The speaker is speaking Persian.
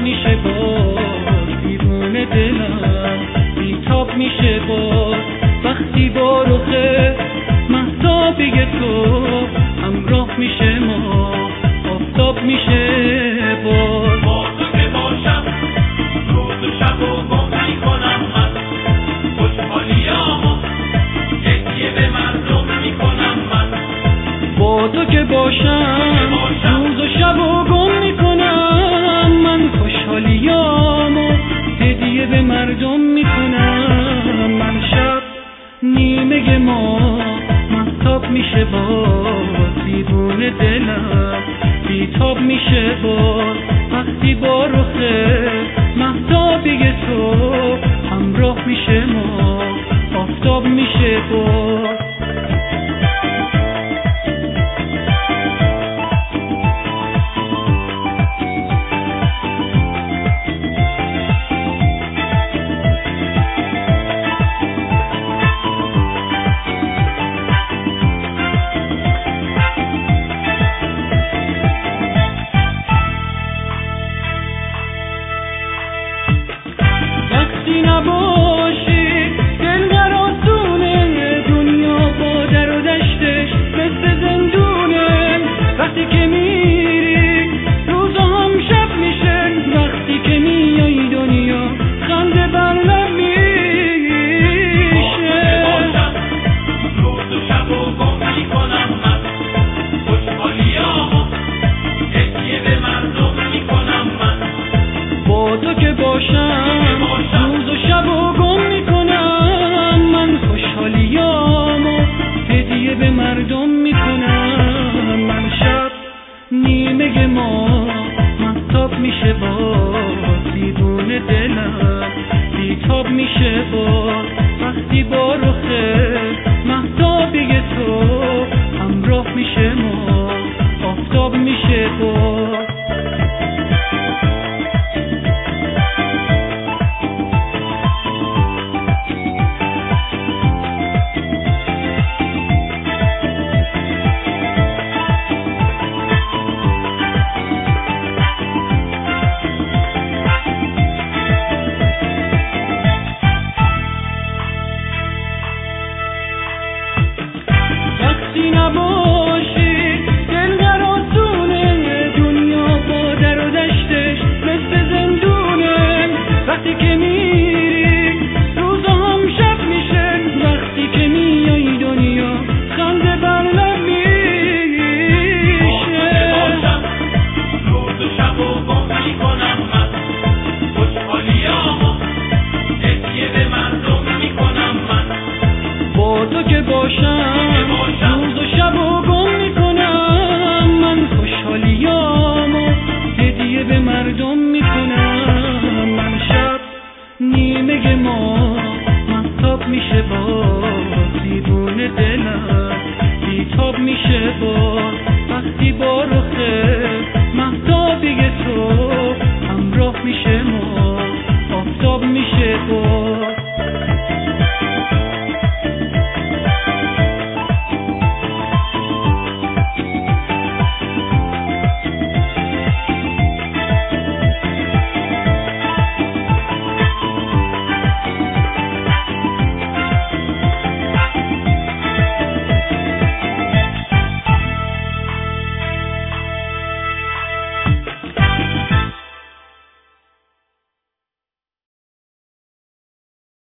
مهتاب میشه باز دیوونه دلم، بیتاب میشه باز وقتی با رخ مهتابی تو همراه میشه ما آفتاب میشه باز. با تو که باشم روز و شب و گم میکنم من، خوشحالیامو هدیه به مردم میکنم من. با تو که باشم روز و شب و گم میکنم من، خوشحالیامو هدیه به مردم میکنم من. شب نیمه ما مهتاب میشه باز دیوونه دلم، بیتاب میشه باز وقتی با رخ مهتابی تو همراه میشه ما آفتاب میشه باز. وقتی نباشی دل آسونه، دنیا با در و دشتش مثل زندونه. وقتی که میری روزا هم شب میشه، وقتی که میای دنیا خنده بر لب میشه. روز و شب و گم میکنم من، خوشحالیامو هدیه به مردم میکنم من. با تو که باشم روز و شب و گم میکنم من، خوشحالیامو هدیه به مردم میکنم من. شب نیمه ما مهتاب میشه باز دیوونه دلم، بیتاب میشه باز وقتی با رخ مهتابی تو همراه میشه ما آفتاب میشه باز.